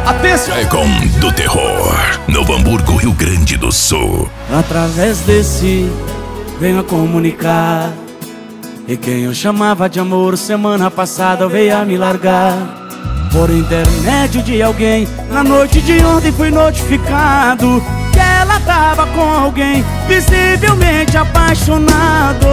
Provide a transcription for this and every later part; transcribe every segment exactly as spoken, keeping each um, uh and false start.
Atenção! Egon do Terror, Novo Hamburgo, Rio Grande do Sul. Através desse venho a comunicar, e quem eu chamava de amor semana passada veio a me largar. Por intermédio de alguém, na noite de ontem fui notificado que ela tava com alguém, visivelmente apaixonados.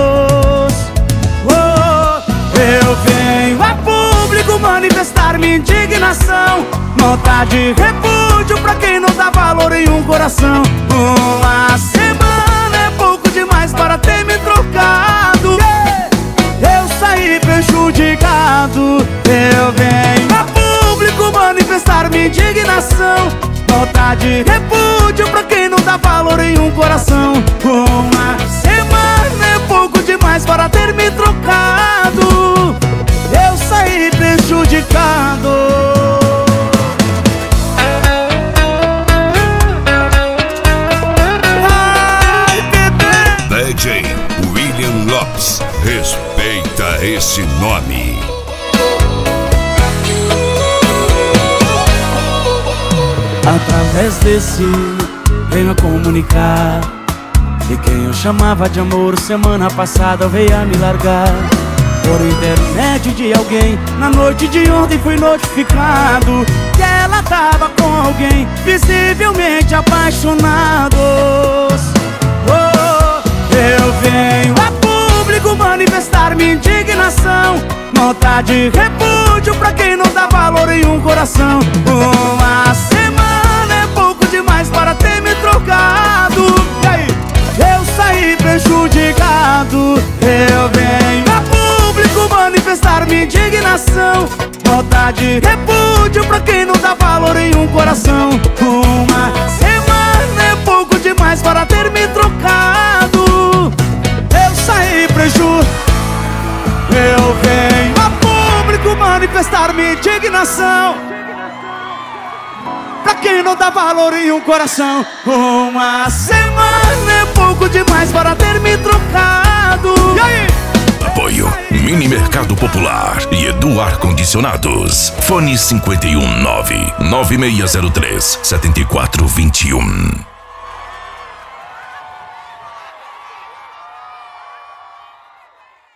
Oh, eu venho a público manifestar minha indignação, nota de repúdio pra quem não dá valor em um coração. Uma semana é pouco demais para ter me trocado, eu saí prejudicado. Eu venho a público manifestar minha indignação, nota de repúdio pra quem não dá valor em um coração. Uma semana é pouco demais para ter me trocado, eu saí prejudicado. Ai, bebê. D J William Lopes, respeita esse nome. Através desse venho a comunicar, e quem eu chamava de amor semana passada veio a me largar. Por intermédio de alguém, na noite de ontem fui notificado que ela tava com alguém, visivelmente apaixonados. Oh, eu venho a público manifestar minha indignação, nota de repúdio pra quem não dá valor em um coração. Uma semana é pouco demais para ter me trocado, e aí? Eu saí prejudicado. Eu venho a público manifestar minha indignação, nota de repúdio pra quem não dá valor em um coração. Uma semana é pouco demais para ter me trocado, eu saí prejudicado. Eu venho a público manifestar minha indignação, pra quem não dá valor em um coração. Uma semana é pouco demais para ter me trocado. E aí? Apoio Mini Mercado Popular e Edu Ar Condicionados. Fone cinco um nove, nove seis zero três, sete quatro dois um.